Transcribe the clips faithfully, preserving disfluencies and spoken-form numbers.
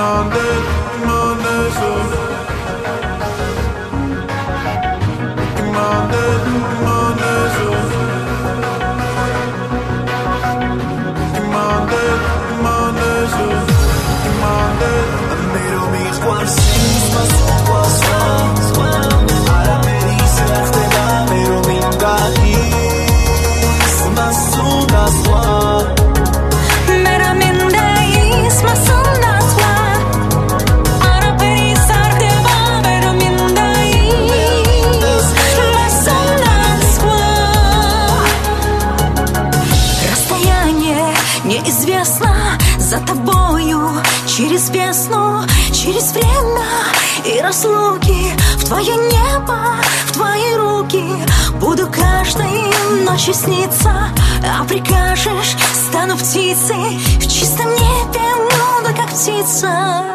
Неизвестно за тобою через весну, через время и разлуки. В твое небо, в твои руки буду каждой ночью сниться. А прикажешь, стану птицей в чистом небе, буду как птица.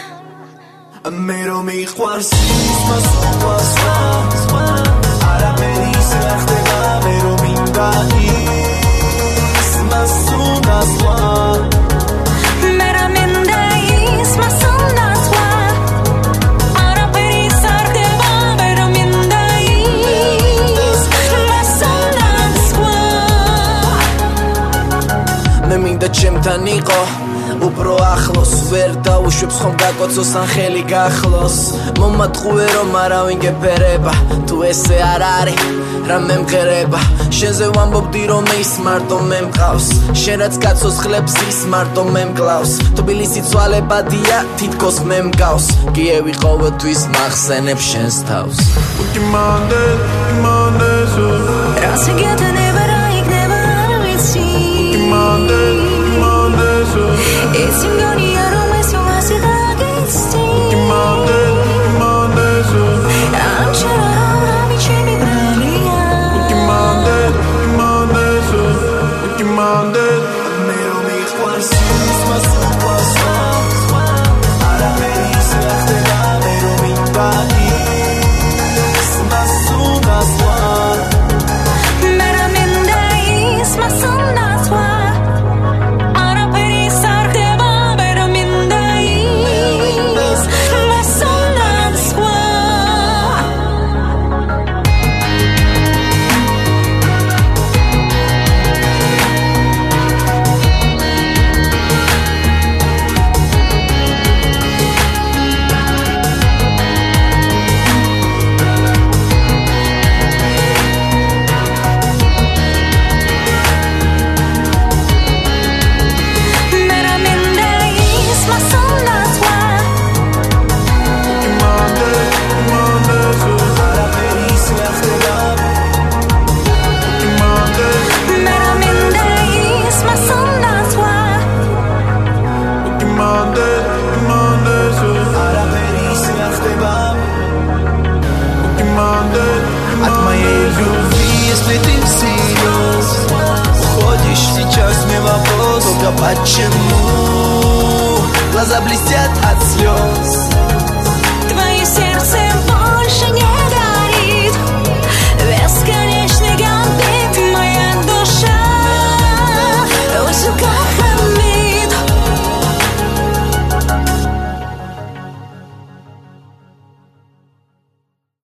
Mero mi xwarsis maswaswa ara meris raxtega mero mindais masundaswa mera mindais masundaswa ara meris raxtega mero mindais masundaswa me minda chemtan iqo უფრო ახლოს ვერ დაუშვებს ხომ გაკოცოს ან ხელი გახლოს მომატყუე რომ არავინ გეფერება თუ ესე არ არის რა მემღერება შენზე ვამბობდი რომ ის მარტო მე მყავს შენ რაც გაცოცხლებს ის მარტო მე მკლავს თბილისი ცვალებადია თითქოს მე მგავს კიევი ყოველთვის მახსენებს შენს თავს Ukimande, ukimande so Rasegete never I never ვიცი Ukimande, ukimande so It's in your ear, oh my soul, I see that it's still Ukimande, ukimande so I'm sure I'll be changing brilliant Ukimande, ukimande so Ukimande Mero mi xwarsis maswaswa ara meris raxtega mero mindais masundaswa mera mindais masundaswa ara meris raxtega mero mindais masundaswa mera mindais masundaswa Ukimande, ukimande so ara meris raxtega Ukimande, mera mindais masundaswa ukimande, ukimande so ara meris raxtega Ukimande, От моей любви, если ты всерьез уходишь сейчас, мне вопрос только почему глаза блестят от слез.